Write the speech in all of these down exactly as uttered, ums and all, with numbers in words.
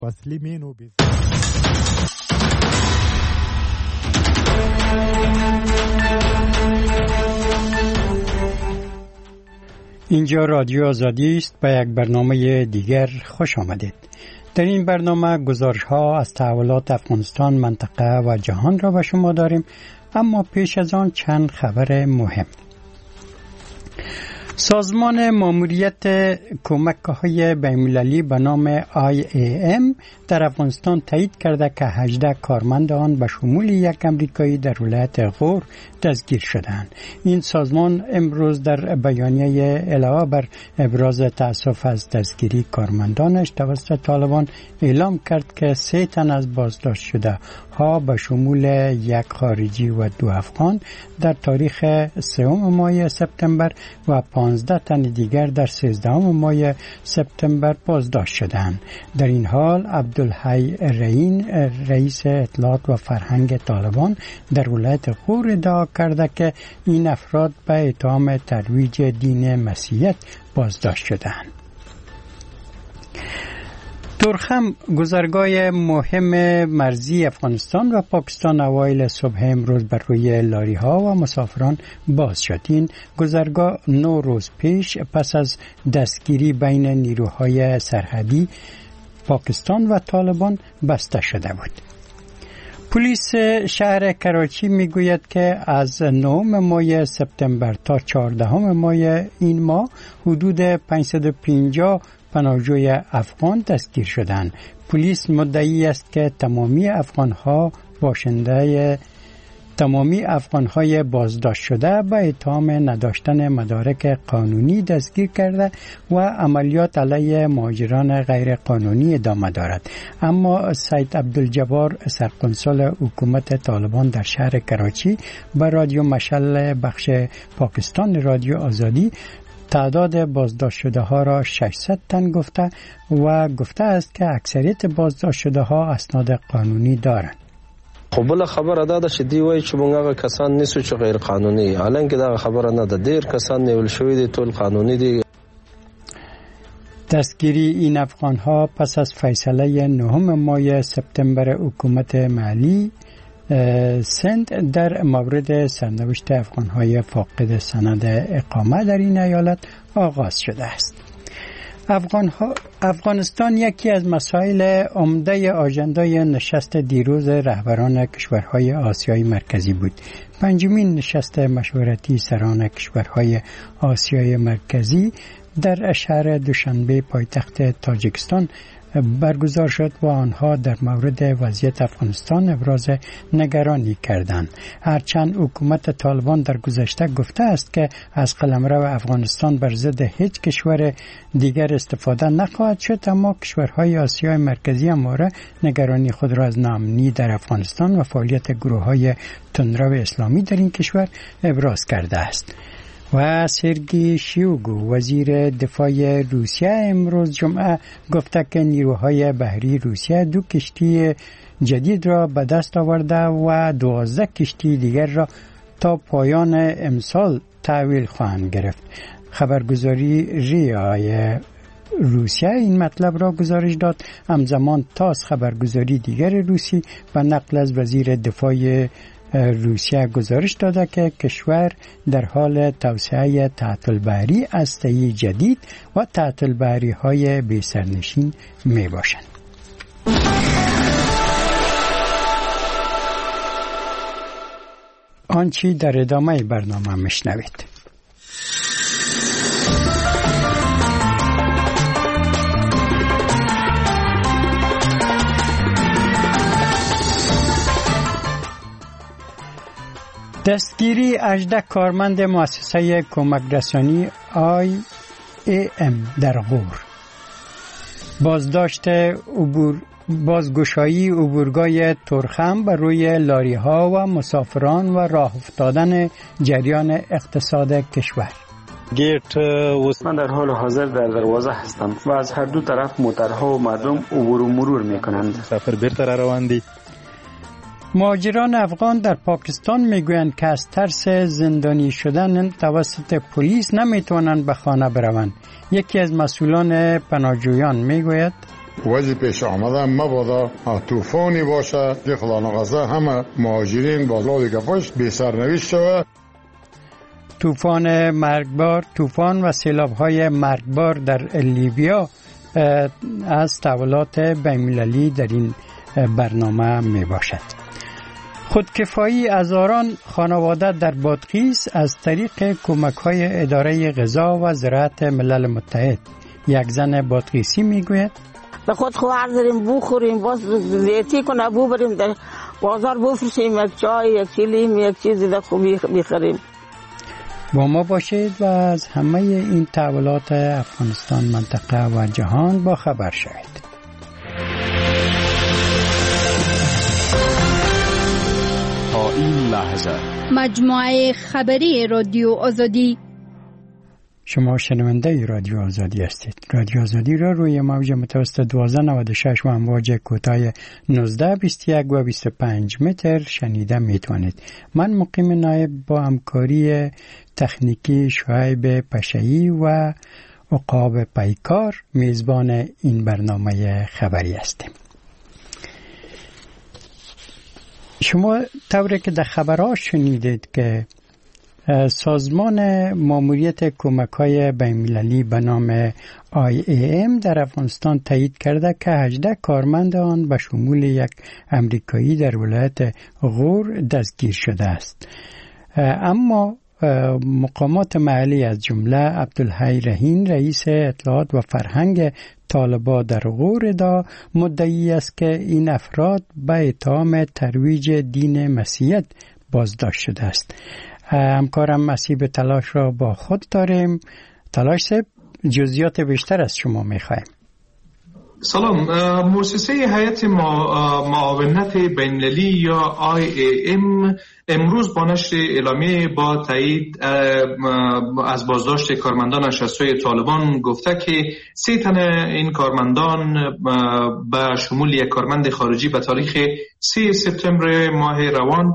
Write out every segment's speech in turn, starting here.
مسلمين وبز... اینجا رادیو آزادی است. به یک برنامه دیگر خوش آمدید. در این برنامه گزارش ها از تحولات افغانستان، منطقه و جهان را به شما داریم، اما پیش از آن چند خبر مهم. سازمان ماموریت کمک‌های بین‌المللی به نام آی ای ام در افغانستان تایید کرده که هجده کارمند آن به شمول یک امریکایی در ولایت غور دستگیر شدند. این سازمان امروز در بیانیه علاوه بر ابراز تأسف از دستگیری کارمندانش توسط طالبان اعلام کرد که سه تن از بازداشت شده ها به شمول یک خارجی و دو افغان در تاریخ سوم ماه سپتامبر و پانزده تن دیگر در سیزدهم ماه سپتامبر بازداشت شدند. در این حال عبدالحی رئین، رئیس اطلاعات و فرهنگ طالبان در ولایت غور ادعا کرده که این افراد به اتهام ترویج دین مسیحیت بازداشت شدند. تورخم، گذرگاه مهم مرزی افغانستان و پاکستان، اوایل صبح امروز بر روی لاری ها و مسافران باز شد. این گذرگاه نو روز پیش پس از دستگیری بین نیروهای سرحدی پاکستان و طالبان بسته شده بود. پلیس شهر کراچی میگوید که از نهم ماه سپتامبر تا چهاردهم ماه این ماه حدود پانصد و پنجاه پناهجوی افغان دستگیر شدند. پلیس مدعی است که تمامی افغان‌ها باشنده تمامی افغان‌های بازداشت شده به اتهام نداشتن مدارک قانونی دستگیر کرده و عملیات علیه مهاجران غیر قانونی ادامه دارد. اما سید عبدالجبار، سرقنصل حکومت طالبان در شهر کراچی، به رادیو مشعل بخش پاکستان رادیو آزادی تعداد بازداشت شده ها را ششصد تن گفته و گفته است که اکثریت بازداشت شده ها اسناد قانونی دارند. خو بل خبره ده چې دی وایي چې موږ هغه کسان نیسو چې غیر قانوني، حالانکه دا خبره نه ده. ډیر کسان نیول شوي دي، ټول قانوني دي. دستگیری این افغان ها پس از فیصله نهم ماه سپتامبر حکومت محلی سند در مورد سرنوشت افغان های فاقد سند اقامه در این ایالت آغاز شده است. افغان ها افغانستان یکی از مسائل عمده آژندای نشست دیروز رهبران کشورهای آسیای مرکزی بود. پنجمین نشست مشورتی سران کشورهای آسیای مرکزی در شهر دوشنبه پایتخت تاجیکستان برگزار شد و آنها در مورد وضعیت افغانستان ابراز نگرانی کردند. هرچند حکومت طالبان در گذشته گفته است که از قلمرو افغانستان بر ضد هیچ کشور دیگر استفاده نخواهد شد، اما کشورهای آسیای مرکزی همواره نگرانی خود را از ناامنی در افغانستان و فعالیت گروه‌های تندرو اسلامی در این کشور ابراز کرده است. و سرگی شویگو، وزیر دفاع روسیه، امروز جمعه گفته که نیروهای بحری روسیه دو کشتی جدید را به دست آورده و دوازده کشتی دیگر را تا پایان امسال تحویل خواهند گرفت. خبرگزاری ریای روسیه این مطلب را گزارش داد. همزمان تاس خبرگزاری دیگر روسی و نقل از وزیر دفاع روسیه گزارش داده که کشور در حال توسعه تحت البحری هسته‌ای جدید و تحت البحری های بی سرنشین می باشند. آنچه در ادامه برنامه میشنوید. دستگیری هجده کارمند مؤسسه کمک رسانی آی ای ام در غور، بازداشت عبور بازگشایی عبورگاه تورخم بر روی لاری ها و مسافران و راه افتادن جریان اقتصاد کشور. گیت من در حال حاضر در دروازه هستم و از هر دو طرف موترها و مردم عبور و مرور میکنند. سفر بیرته روان دي. مهاجران افغان در پاکستان میگویند که از ترس زندانی شدن توسط پلیس نمیتوانند به خانه بروند. یکی از مسئولان پناهجویان میگوید وضع پیش آمده مبادا طوفانی باشه دی خدا نخواسته همه مهاجرین بازار گپاش بی سرنوشت شود. طوفان مرگبار، طوفان و سیلاب‌های مرگبار در لیبیا از تحولات بین‌المللی در این برنامه می باشد. خودکفایی هزاران خانواده در بادغیس از طریق کمک‌های اداره غذا و زراعت ملل متحد. یک زن بادغیسی میگوید به خود خواهر داریم بخوریم، باز زیتی کنه بو بریم در بازار بفروشیم، یک چای، یک چیلیم، یک چیزی در خوبی بخریم. با ما باشید و از همه این تحولات افغانستان، منطقه و جهان با خبر شوید. تا این لحظه مجموعه خبری رادیو آزادی. شما شنونده رادیو آزادی هستید. رادیو آزادی را روی موج متوسط دوازده نود و شش و امواج کوتاه نوزده بیست و یک و بیست و پنج متر شنیده میتوانید. من مقیم نایب با همکاری تکنیکی شعیب پشایی و عقاب پیکار میزبان این برنامه خبری هستیم. شما طوری که در خبرها شنیدید که سازمان ماموریت کمک‌های بین‌المللی به نام آی ای ام در افغانستان تایید کرده که هجده کارمند آن به شمول یک امریکایی در ولایت غور دستگیر شده است. اما مقامات محلی از جمله عبدالحی رهین رئیس اطلاعات و فرهنگ طالبان در غور دا مدعی است که این افراد به اتهام ترویج دین مسیحیت بازداشت شده است. همکارم مسیب تلاش را با خود داریم. تلاش صاحب، جزئیات بیشتر از شما میخوایم. سلام. مؤسسه هیئت معاونت بین‌المللی یا آی ای ام امروز با نشر اعلامیه با تایید از بازداشت کارمندانش از سوی طالبان گفته که سه تن این کارمندان به شمول یک کارمند خارجی به تاریخ سه سپتامبر ماه روان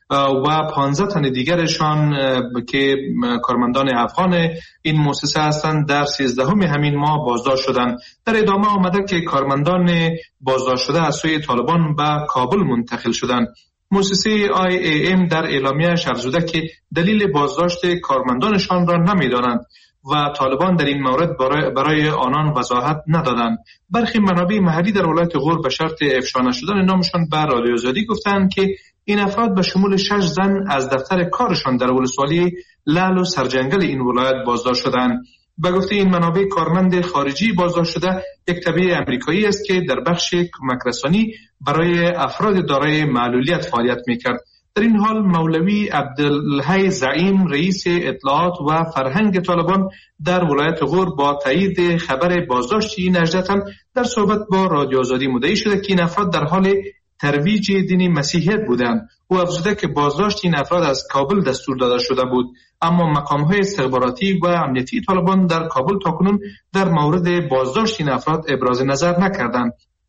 و پانزده تن دیگرشان که کارمندان افغان این مؤسسه هستند در سیزدهم همین ماه بازداشت شدند. در ادامه آمده که کارمندان بازداشت شده از سوی طالبان به کابل منتقل شدند. مؤسسه آی ای ام در اعلامیه‌اش افزوده که دلیل بازداشت کارمندانشان را نمی‌دانند و طالبان در این مورد برای, برای آنان وضاحت ندادند. برخی منابع محلی در ولایت غور به شرط افشا نشدن نامشان به رادیو آزادی گفتند که این افراد به شمول شش زن از دفتر کارشان در ولسوالی لعل و سرجنگل این ولایت بازداشت شدند. به گفته این منابع کارمند خارجی بازداشت شده یک تبع امریکایی است که در بخش کمک رسانی برای افراد دارای معلولیت فعالیت میکرد. در این حال مولوی عبدالحی زعیم رئیس اطلاعات و فرهنگ طالبان در ولایت غور با تایید خبر بازداشت این هجده تن در صحبت با رادیو آزادی مدعی شده که این افراد در حال ترویج دین مسیحیت بودند. او افزوده که بازداشت این افراد از کابل دستور داده شده بود، اما مقام‌های استخباراتی و امنیتی طالبان در کابل تاکنون در مورد بازداشت این افراد ابراز نظر نکردند.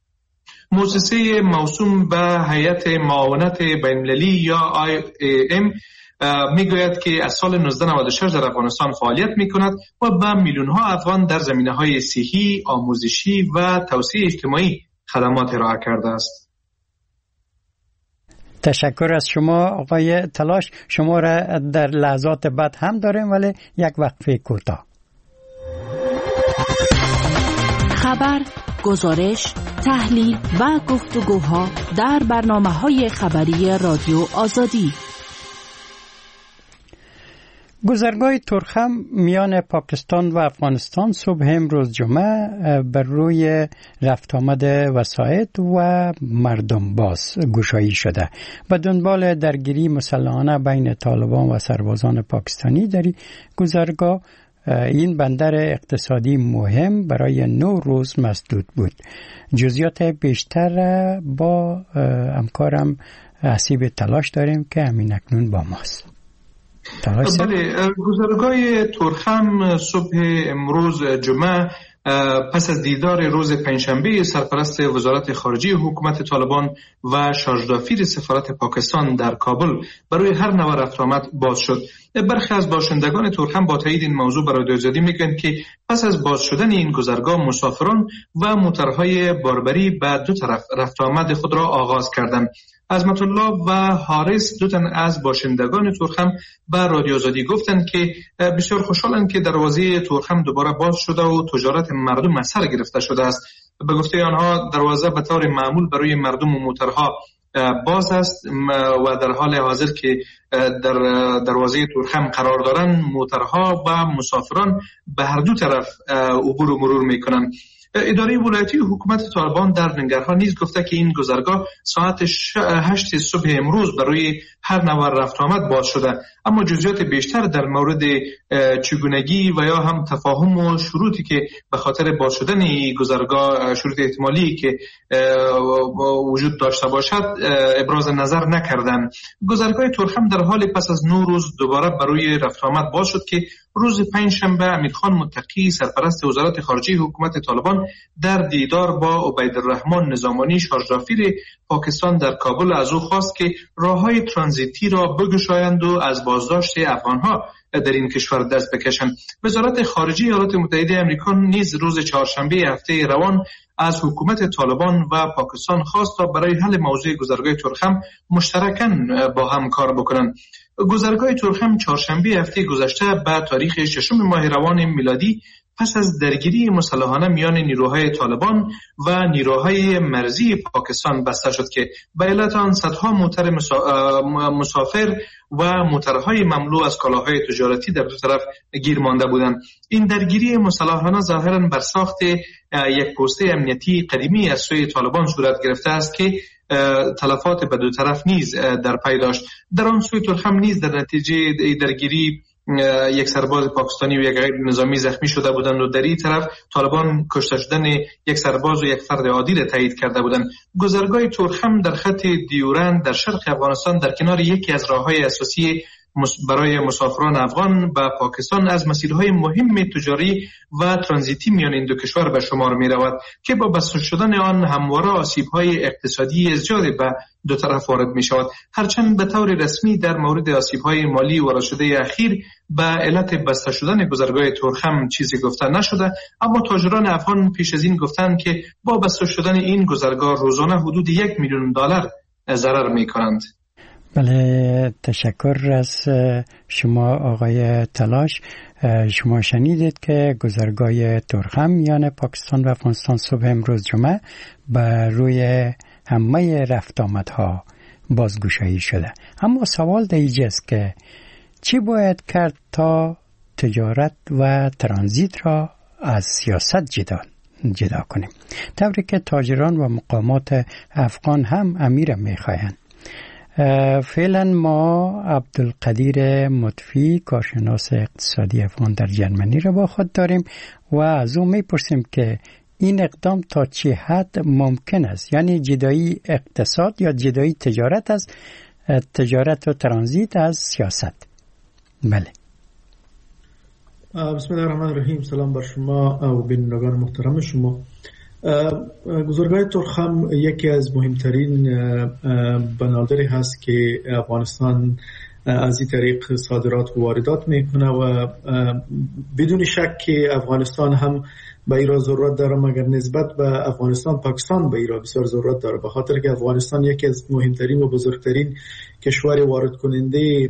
مؤسسه موسوم به هیئت معاونت بین‌المللی یا آی ای ام میگوید که از سال نوزده نود و شش در افغانستان فعالیت میکند و به میلیون‌ها افغان در زمینه‌های صحی، آموزشی و توسعه اجتماعی خدمات ارائه کرده است. تشکر از شما آقای تلاش. شما را در لحظات بعد هم داریم ولی یک وقفه کوتاه. خبر، گزارش، تحلیل و گفتگوها در برنامه‌های خبری رادیو آزادی. گذرگاه ترخم میان پاکستان و افغانستان صبح امروز جمعه بر روی رفت آمد وسایط و مردم باز گشایی شده. به دنبال درگیری مسلحانه بین طالبان و سربازان پاکستانی در گذرگاه، این بندر اقتصادی مهم برای نه روز مسدود بود. جزئیات بیشتر با همکارم حسیب تلاش داریم که همین اکنون با ماست. بله، گذرگاه ترخم صبح امروز جمعه پس از دیدار روز پنجشنبه سرپرست وزارت خارجه حکومت طالبان و شاردافیر سفارت پاکستان در کابل برای هر نوع رفت آمد باز شد. برخی از باشندگان ترک هم با تایید این موضوع برای رادیو آزادی میگن که پس از باز شدن این گذرگاه مسافران و موترهای باربری به دو طرف رفت آمد خود را آغاز کردند. عظمت الله و حارس دو تن از باشندگان ترخم به رادیو آزادی گفتند که بسیار خوشحالند که دروازه ترخم دوباره باز شده و تجارت مردم از سر گرفته شده است. به گفته آنها دروازه به طور معمول برای مردم و موترها باز است و در حال حاضر که در دروازه ترخم قرار دارند موترها و مسافران به هر دو طرف عبور و مرور میکنند. اداره ولایتی حکومت طالبان در ننگرهار نیز گفته که این گذرگاه ساعت هشت صبح امروز برای هر نوع رفت آمد باز شده، اما جزئیات بیشتر در مورد چگونگی و یا هم تفاهم و شروطی که به خاطر باز شدن این گذرگاه شروط احتمالی که وجود داشته باشد ابراز نظر نکردند. گذرگاه ترخم در حال پس از نه روز دوباره برای رفت آمد باز شد که روز پنجشنبه امیرخان متقی سرپرست وزارت خارجه حکومت طالبان در دیدار با عبیدالرحمن نظامانی شاردافیر پاکستان در کابل از او خواست که راههای ترانزیتی را بگشایند و از بازداشت افغانها در این کشور دست بکشند. وزارت خارجه ایالات متحده آمریکا نیز روز چهارشنبه هفته روان از حکومت طالبان و پاکستان خواست تا برای حل موضوع گذرگاه ترخم مشترکاً با هم کار بکنند. گذرگاه ترخم چهارشنبه هفته گذشته به تاریخ ششم ماه روان میلادی پس از درگیری مسلحانه میان نیروهای طالبان و نیروهای مرزی پاکستان بسته شد که به علت آن صدها موتر مسافر و موترهای مملو از کالاهای تجارتی در دو طرف گیر مانده بودند. این درگیری مسلحانه ظاهراً بر ساخت یک پوسته امنیتی قدیمی از سوی طالبان صورت گرفته است که تلفات به دو طرف نیز در پی داشت. در آن سوی ترخم نیز در نتیجه درگیری یک سرباز پاکستانی و یک غیر نظامی زخمی شده بودند و در این طرف طالبان کشته شدن یک سرباز و یک فرد عادی را تایید کرده بودند. گذرگاه ترخم در خط دیورند در شرق افغانستان در کنار یکی از راههای اساسی برای مسافران افغان و پاکستان از مسیرهای مهم تجاری و ترانزیتی میان این دو کشور به شمار می رود که با بسته شدن آن همواره آسیب‌های اقتصادی زیادی به دو طرف وارد می شود. هرچند به طور رسمی در مورد آسیب‌های مالی وارد شده اخیر به علت بسته شدن گذرگاه ترخم چیزی گفته نشده، اما تاجران افغان پیش از این گفتند که با بسته شدن این گذرگاه روزانه حدود یک میلیون دلار ضرر می کنند. بله، تشکر از شما آقای تلاش. شما شنیدید که گذرگاه ترخم میان پاکستان و افغانستان صبح امروز جمعه بر روی همه رفت آمدها بازگشایی شده. اما سوال در اینجاست که چی باید کرد تا تجارت و ترانزیت را از سیاست جدا جدا کنیم، طوری که تاجران و مقامات افغان هم امیر میخواهند. فعلا ما عبدالقدیر مطفی کارشناس اقتصادی افغان در جرمنی را با خود داریم و از او میپرسیم که این اقدام تا چه حد ممکن است، یعنی جدایی اقتصاد یا جدایی تجارت از تجارت و ترانزیت از سیاست. بله. بسم الله الرحمن الرحیم. سلام بر شما و بینندگان محترم شما. گذرگاه ترخم یکی از مهمترین بنادری هست که افغانستان از این طریق صادرات و واردات میکنه و بدون شک که افغانستان هم به ایران ضرورت داره، مگر نسبت به افغانستان پاکستان به ایران بسیار ضرورت داره، به خاطر که افغانستان یکی از مهمترین و بزرگترین کشور وارد کننده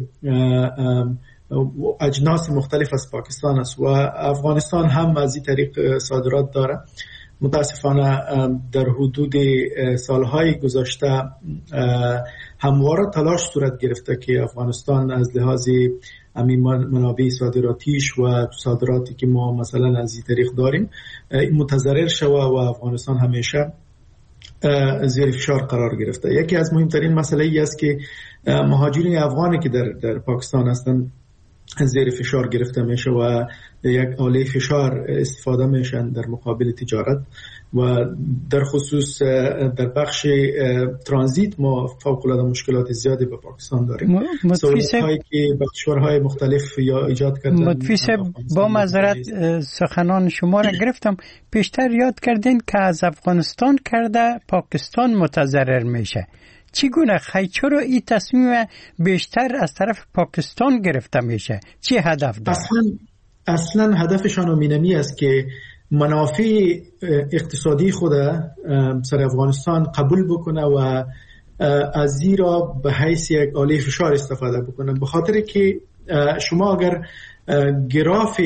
اجناس مختلف از پاکستان است و افغانستان هم از این طریق صادرات داره. متاسفانه در حدود سالهای گذشته همواره تلاش صورت گرفته که افغانستان از لحاظ همین منابع صادراتیش و صادراتی که ما مثلا از این طریق داریم متضرر شوه و افغانستان همیشه زیر فشار قرار گرفته. یکی از مهمترین مسئله ای است که مهاجرین افغانی که در در پاکستان هستند زیر فشار گرفته میشه و یک آله فشار استفاده میشن در مقابل تجارت و در خصوص در بخش ترانزیت ما فوق العاده مشکلات زیادی به پاکستان داریم. سوالهایی که به کشورهای مختلف یا ایجاد کردن. مدفیس با معذرت سخنان شما را گرفتم. پیشتر یاد کردین که از افغانستان کرده پاکستان متضرر میشه. چگونه خیلی چرا این تصمیم بیشتر از طرف پاکستان گرفته میشه؟ چی هدف داره؟ اصلا اصلا هدفشان امینمی است که منافع اقتصادی خود سر افغانستان قبول بکنه و از زیرا به حیث یک آله فشار استفاده بکنه. به خاطر که شما اگر گراف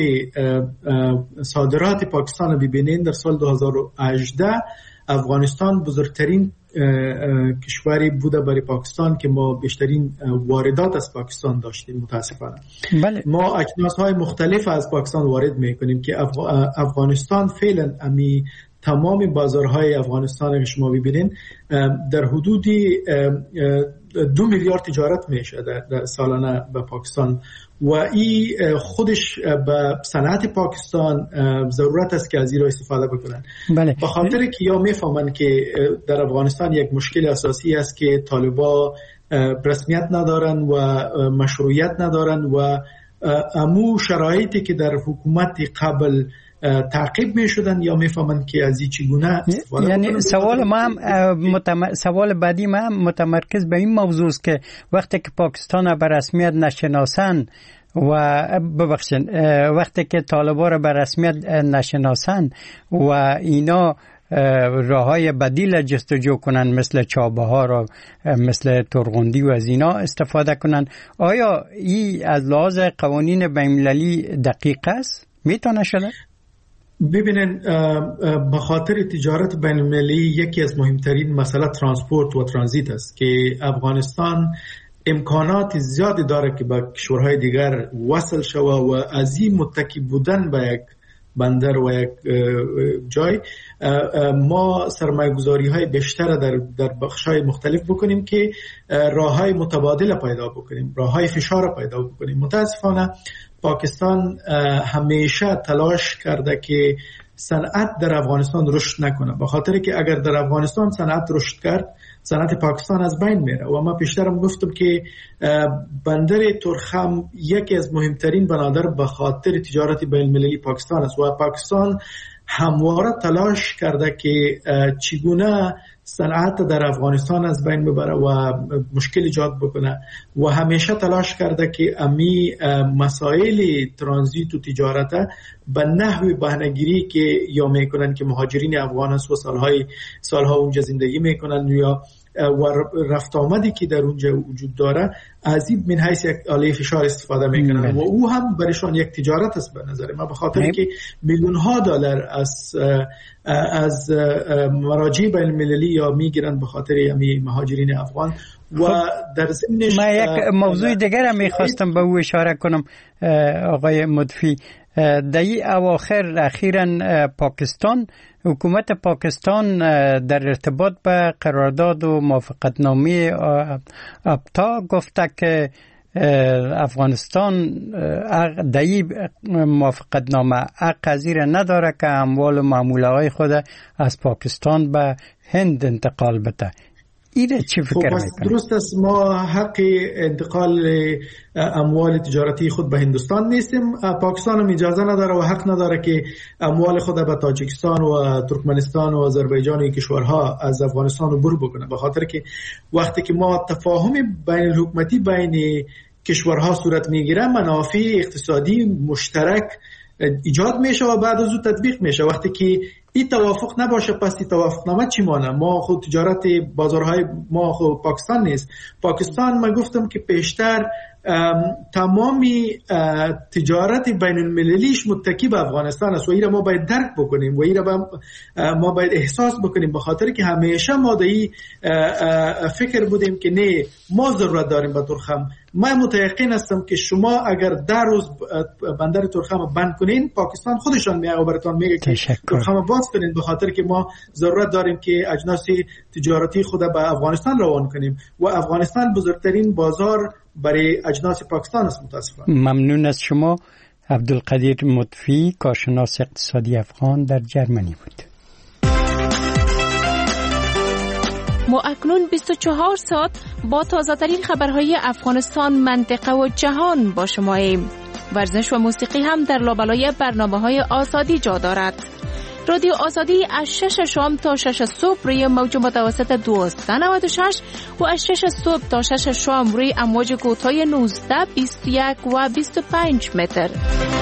صادرات پاکستان ببینید در سال دو هزار و هجده افغانستان بزرگترین کشوری بوده برای پاکستان که ما بیشترین واردات از پاکستان داشتیم متاسفانه. بله. ما اجناس‌های مختلف از پاکستان وارد میکنیم که افغانستان فعلا امی تمام بازارهای افغانستان که شما ببینید در حدود دو میلیارد تجارت میشه در, در سالانه به پاکستان و این خودش به صنعت پاکستان ضرورت است که از این را استفاده بکنن. بله. به خاطر که یا میفهمن که در افغانستان یک مشکل اساسی است که طالبا رسمیت ندارن و مشروعیت ندارن و امو شرایطی که در حکومت قبل تعقیب می شدن یا می فهمند که از این چگونه استفاده یعنی بکنن. سوال ما هم متم... سوال بعدی ما هم متمرکز به این موضوع است که وقتی که پاکستان به رسمیت نشناسن و ببخشید وقتی که طالبا را به رسمیت نشناسن و اینا راههای بدیل جستجو کنن مثل چابهار و مثل ترغندی و از اینا استفاده کنن، آیا این از لحاظ قوانین بین‌المللی دقیق است؟ میتونه شده؟ ببینن به خاطر تجارت بین‌المللی یکی از مهمترین مسئله ترانسپورت و ترانزیت است که افغانستان امکانات زیادی داره که به کشورهای دیگر وصل شوه و از این متکی بودن به یک بندر و یک جای ما سرمایه گذاری های بیشتر در, در بخش های مختلف بکنیم که راه های متبادل پیدا بکنیم، راه های فشار پیدا بکنیم. متاسفانه پاکستان همیشه تلاش کرده که صنعت در افغانستان رشد نکنه، به خاطر که اگر در افغانستان صنعت رشد کرد صنعت پاکستان از بین میره و ما پیشترم گفتم که بندر ترخم یکی از مهمترین بنادر به خاطر تجارت بین المللی پاکستان است و پاکستان همواره تلاش کرده که چگونه صنعت در افغانستان از بین ببره و مشکل ایجاد بکنه و همیشه تلاش کرده که امی مسائل ترانزیت و تجارت به نحو بهانه‌گیری که یا میکنن که مهاجرین افغان است و سالهای سالها اونجا زندگی میکنن یا و رفت آمدی که در اونجا وجود داره از این من حیث یک آله فشار استفاده میکنن و او هم برایشان یک تجارت است به نظر من، به خاطر که میلیون ها دلار از از مراجع بین المللی یا میگیرن به خاطر امی مهاجرین افغان و در ضمنش من یک موضوع دیگر هم میخواستم به او اشاره کنم آقای مدفی. در این اواخر اخیراً پاکستان حکومت پاکستان در ارتباط به قرارداد و موافقتنامه ابتا گفته که افغانستان در این موافقتنامه حق پذیر نداره که اموال و معامله‌های خود از پاکستان به هند انتقال بده. ایده چی فکر میکنه؟ درست است، ما حق انتقال اموال تجارتی خود به هندوستان نیستیم. پاکستان هم اجازه نداره و حق نداره که اموال خود به تاجیکستان و ترکمنستان و آذربایجان و کشورها از افغانستان عبور بکنه، به خاطر که وقتی که ما تفاهم بین الحکومتی بین کشورها صورت میگیره منافع اقتصادی مشترک ایجاد میشه و بعد از اون تطبیق میشه. وقتی که این توافق نباشه پس این توافقنامه چی مانه؟ ما خود تجارت بازارهای ما خود پاکستان نیست. پاکستان من گفتم که پیشتر تمامی تجارت بین المللیش متکی به افغانستان است و این را ما باید درک بکنیم و این را ما باید احساس بکنیم، به خاطر که همیشه ما در این فکر بودیم که نه ما ضرورت داریم به ترخم. من متیقن هستم که شما اگر در روز بندر ترخم بند کنین پاکستان خودشان میگه و براتون میگه که ترخم باز کنین، به خاطر که ما ضرورت داریم که اجناس تجارتی خود به افغانستان روان کنیم و افغانستان بزرگترین بازار برای اجناس پاکستان است متاسفانه. ممنون از شما. عبدالقدیر مطفی، کارشناس اقتصادی افغان در جرمنی بود. ما اکنون بیست و چهار ساعت با تازه‌ترین خبرهای افغانستان، منطقه و جهان با شماییم. ورزش و موسیقی هم در لابلای برنامه‌های آزادی جا دارد. رادیو آزادی از شش شام تا شش صبح روی موج متوسط دویست و نود و شش و از شش صبح تا شش شام روی امواج کوتاه نوزده، بیست و یک و بیست و پنج متر.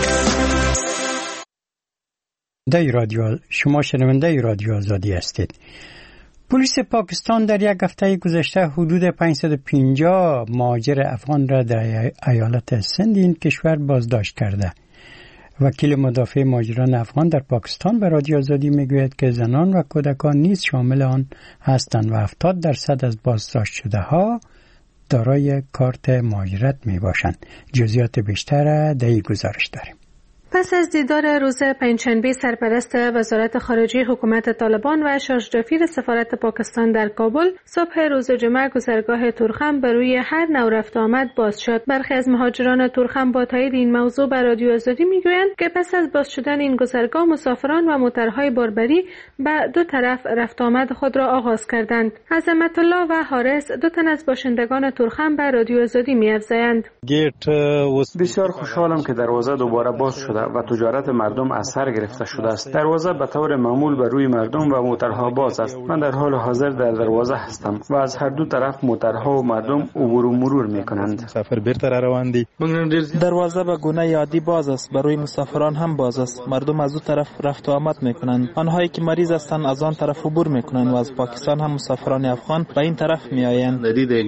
دای رادیو شما شنونده رادیو آزادی هستید. پلیس پاکستان در یک هفته گذشته حدود پانصد و پنجاه مهاجر افغان را در ایالت سند این کشور بازداشت کرده. وکیل مدافع مهاجران افغان در پاکستان به رادیو آزادی میگوید که زنان و کودکان نیز شامل آن هستند و هفتاد درصد از بازداشت شده ها دارای کارت مهاجرت می باشند. جزئیات بیشتر در این گزارش داریم. پس از دیدار روز پنجشنبه سرپرست وزارت خارجه حکومت طالبان و شارژ دفیر سفارت پاکستان در کابل، صبح روز جمعه گذرگاه تورخم بر روی هر نوع رفت آمد باز شد. برخی از مهاجران تورخم با تایید این موضوع بر رادیو آزادی میگویند که پس از باز شدن این گذرگاه مسافران و موترهای باربری به دو طرف رفت آمد خود را آغاز کردند. عظمت الله و حارس، دو تن از باشندگان تورخم بر رادیو آزادی می‌افزایند. بسیار خوشحالم که دروازه دوباره باز شد و تجارت مردم از سر گرفته شده است. دروازه به طور معمول بر روی مردم و موترها باز است. من در حال حاضر در دروازه هستم و از هر دو طرف موترها و مردم عبور و مرور میکنند. سفر بیرته روان دي. دروازه به گونه عادی باز است، برای مسافران هم باز است. مردم از دو طرف رفت و آمد میکنند. آنهایی که مریض هستند از آن طرف عبور میکنند و از پاکستان هم مسافران افغان به این طرف میآیند.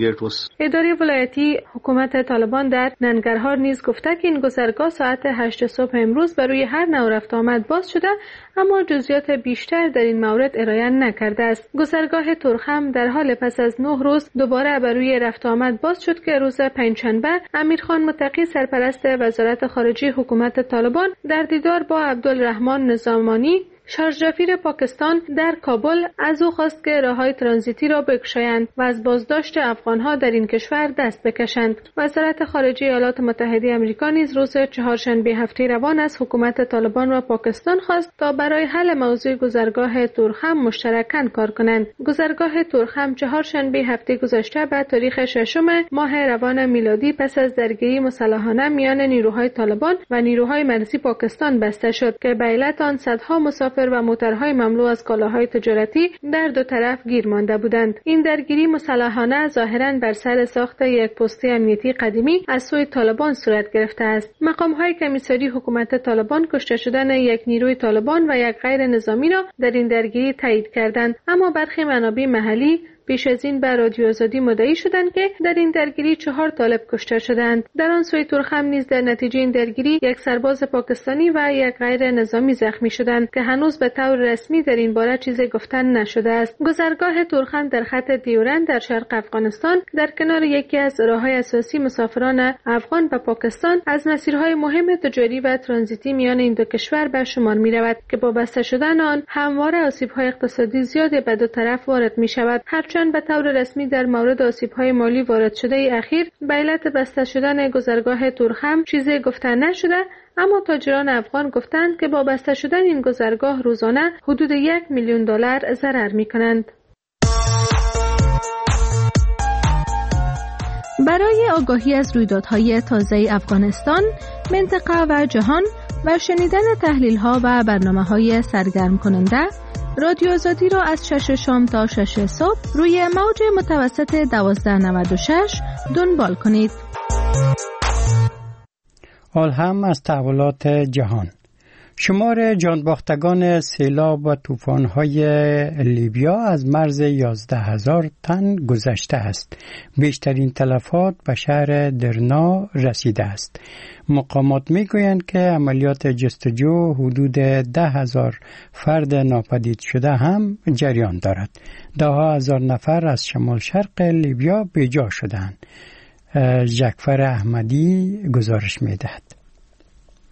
اداره ولایتی حکومت طالبان در ننگرهار نیز گفته که این گذرگاه ساعت هشت صبح امروز برای هر نوع رفت آمد باز شده، اما جزئیات بیشتر در این مورد ارائه نکرده است. گذرگاه تورخم در حال پس از نه روز دوباره برای رفت آمد باز شد که روز پنجشنبه امیرخان متقی سرپرست وزارت خارجه حکومت طالبان در دیدار با عبدالرحمن نظامانی شارژ دفیر پاکستان در کابل از او خواست که راههای ترانزیتی را بگشایند و از بازداشت افغانها در این کشور دست بکشند. وزارت خارجه ایالات متحده آمریکا نیز روز چهارشنبه هفته روان از حکومت طالبان و پاکستان خواست تا برای حل موضوع گذرگاه تورخم مشترکاً کار کنند. گذرگاه تورخم چهارشنبه هفته گذشته به تاریخ ششم ماه روان میلادی پس از درگیری مسلحانه میان نیروهای طالبان و نیروهای مرزی پاکستان بسته شد که به علت آن صدها مسافر و موترهای مملو از کالاهای تجارتی در دو طرف گیر مانده بودند. این درگیری مسلحانه ظاهراً بر سر ساخت یک پست امنیتی قدیمی از سوی طالبان صورت گرفته است. مقام‌های کمیساری حکومت طالبان کشته شدن یک نیروی طالبان و یک غیر نظامی را در این درگیری تایید کردند، اما برخی منابع محلی پیش از این به رادیو آزادی مدعی شدند که در این درگیری چهار طالب کشته شدند. در آن سوی تورخم نیز در نتیجه این درگیری یک سرباز پاکستانی و یک غیر نظامی زخمی شدند که هنوز به طور رسمی در این باره چیزی گفتن نشده است. گذرگاه تورخم در خط دیورند در شرق افغانستان در کنار یکی از راههای اساسی مسافران افغان و پاکستان از مسیرهای مهم تجاری و ترانزیتی میان این دو کشور به شمار می رود که با بسته شدن آن همواره آسیب‌های اقتصادی زیادی به دو طرف وارد می شود. هرچند به طور رسمی در مورد آسیب‌های مالی وارد شده اخیر به علت بسته شدن گذرگاه تورخم چیزی گفته نشده، اما تاجران افغان گفتند که با بسته شدن این گذرگاه روزانه حدود یک میلیون دلار ضرر می‌کنند. برای آگاهی از رویدادهای تازه افغانستان، منطقه و جهان و شنیدن تحلیل‌ها و برنامه‌های سرگرم کننده، رادیو آزادی را از شش شام تا شش صبح روی موج متوسط دوازده نود و شش دنبال کنید. حال هم از تحولات جهان. شمار جانباختگان سیلاب و طوفان‌های لیبیا از مرز یازده هزار تن گذشته است. بیشترین تلفات به شهر درنا رسیده است. مقامات میگویند که عملیات جستجو حدود ده هزار فرد ناپدید شده هم جریان دارد. ده هزار نفر از شمال شرق لیبیا بیجا شدند. جعفر احمدی گزارش میدهد.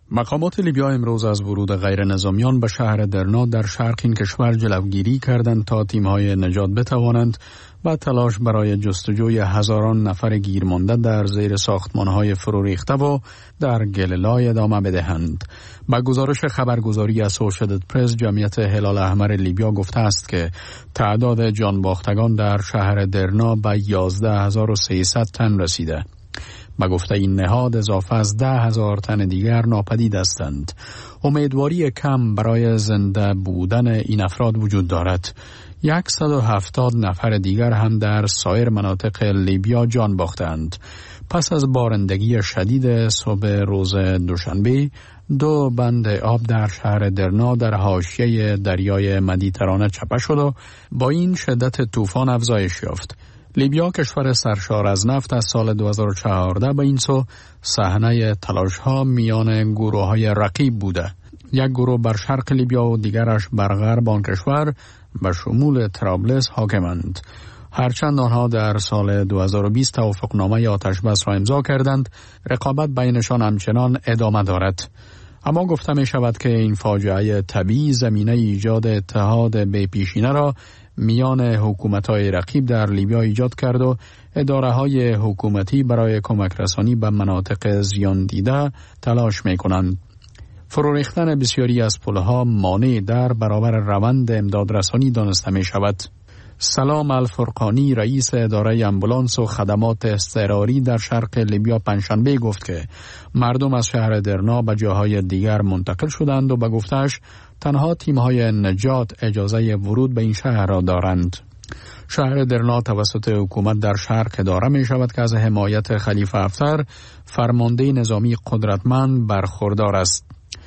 مقامات لیبیا امروز از ورود غیر نظامیان به شهر درنا در شرق این کشور جلوگیری کردند تا تیم‌های نجات بتوانند و تلاش برای جستجوی هزاران نفر گیرمانده در زیر ساختمان‌های فرو ریخته و در گللای ادامه بدهند. با گزارش خبرگزاری اسوشییتد پرس، جمعیت هلال احمر لیبیا گفته است که تعداد جانباختگان در شهر درنا به یازده هزار و سیصد تن رسیده. به گفته این نهاد اضافه از ده هزار تن دیگر ناپدید هستند. امیدواری کم برای زنده بودن این افراد وجود دارد. صد و هفتاد نفر دیگر هم در سایر مناطق لیبیا جان باختند. پس از بارندگی شدید صبح روز دوشنبه، دو بند آب در شهر درنا در حاشیه دریای مدیترانه چپه شد و با این شدت طوفان افزایش یافت. لیبیا کشور سرشار از نفت از سال دو هزار و چهارده به این سو صحنه تلاش‌ها میان گروه‌های رقیب بوده. یک گروه بر شرق لیبیا و دیگرش بر غرب آن کشور به شمول طرابلس حاکمند. هرچند آنها در سال دو هزار و بیست توافقنامه آتش بس را امضا کردند، رقابت بینشان همچنان ادامه دارد. اما گفته می شود که این فاجعه طبیعی زمینه ایجاد اتحاد بی پیشینه را میان حکومت‌های رقیب در لیبیا ایجاد کرد و اداره‌های حکومتی برای کمک رسانی به مناطق زیان دیده تلاش می‌کنند. فرو ریختن بسیاری از پل‌ها مانع در برابر روند امدادرسانی دانسته می‌شود. سلام الفرقانی، رئیس اداره امبولانس و خدمات اضطراری در شرق لیبیا، پنجشنبه گفت که مردم از شهر درنا به جاهای دیگر منتقل شدند و به گفتش تنها تیم‌های نجات اجازه ورود به این شهر را دارند. شهر درنا توسط حکومت در شرق اداره می شود که از حمایت خلیفه حفتر، فرمانده نظامی قدرتمند، برخوردار است.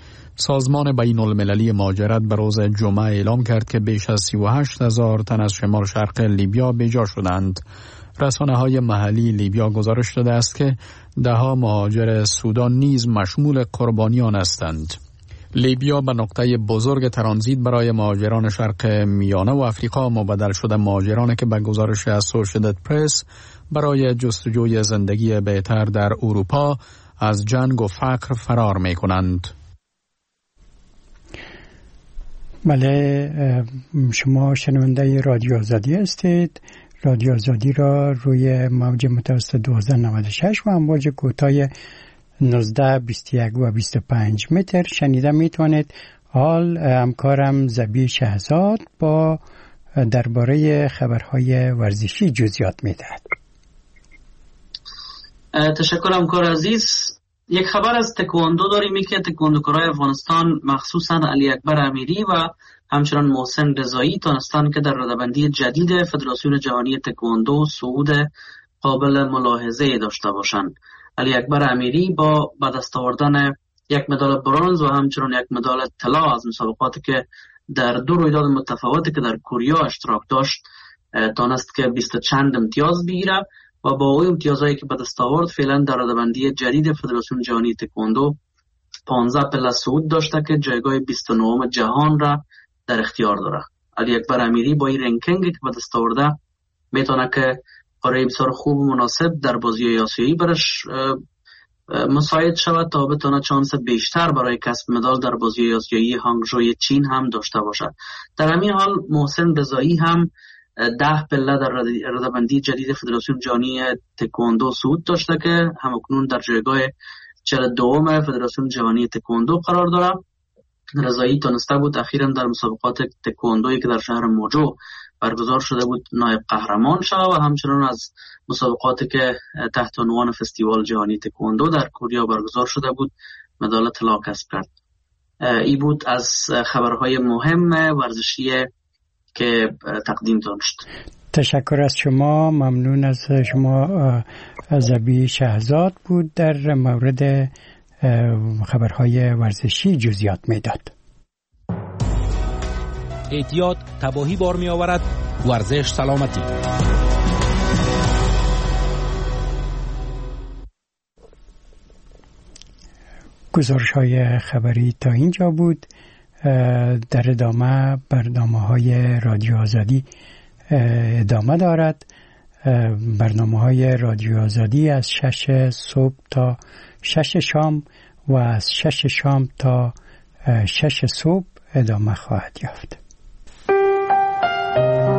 سازمان بین المللی مهاجرت به روز جمعه اعلام کرد که بیش از سی و هشت هزار تن از شمال شرق لیبیا بیجا شدند. رسانه های محلی لیبیا گزارش داده است که دهها مهاجر سودان نیز مشمول قربانیان هستند. لیبیا به نقطه بزرگ ترانزیت برای مهاجران شرق میانه و آفریقا مبدل شده، مهاجرانی که به گزارش اسوشییتد پرس برای جستجوی زندگی بهتر در اروپا از جنگ و فقر فرار می کنند. بله، شما شنونده رادیو آزادی هستید. رادیو آزادی را روی موج متوسط دوازده نود و شش و امواج کوتاه نوزده بیست و یک و بیست و پنج متر شنیده میتونید. حال همکارم زبی شهزاد با درباره خبرهای ورزشی جزئیات میدهد. تشکر همکار عزیز. یک خبر از تکواندو داریم که تکواندوکارای افغانستان مخصوصا علی اکبر امیری و همچنان محسن رضایی تانستن که در ردبندی جدید فدراسیون جهانی تکواندو صعود قابل ملاحظه داشته باشند. علی اکبر امیری با به دست آوردن یک مدال برنز و همچنان یک مدال طلا از مسابقاتی که در دو رویداد متفاوتی که در کوریا اشتراک داشت تانست که بیست چند امتیاز بگیره و با اون امتیازهایی که به دست آورد فعلا در ردبندی جدید فدراسیون جهانی تکواندو پانزده پله صعود داشته که جایگاه بیست و نه جهان را در اختیار داره. علی اکبر امیری با این رنکینگی که به دست آورده میتونه که قرعه بسیار خوب و مناسب در بازی آسیایی برش مساعد شود تا بتونه چانس بیشتر برای کسب مدال در بازی آسیایی هانگژوی چین هم داشته باشد. در همین حال محسن رضایی هم ده پله در ردبندی جدید فدراسیون جهانی تکواندو صعود داشته که همکنون در جایگاه چهل و دوم فدراسیون جهانی تکواندو قرار داره. رضایی تونسته بود اخیراً در مسابقات تکواندویی که در شهر موجو برگزار شده بود نایب قهرمان شد و همچنان از مسابقاتی که تحت عنوان فستیوال جهانی تکواندو در کوریا برگزار شده بود مدال طلا کسب کرد. این بود از خبرهای مهم ورزشی که تقدیم داشت. تشکر از شما. ممنون از شما. زبی شهزاد بود در مورد خبرهای ورزشی جزئیات میداد. احتیاط تباهی بار می آورد. ورزش سلامتی. گزارش های خبری تا اینجا بود. در ادامه برنامه های رادیو آزادی ادامه دارد. برنامه های رادیو آزادی از شش صبح تا شش شام و از شش شام تا شش صبح ادامه خواهد یافت.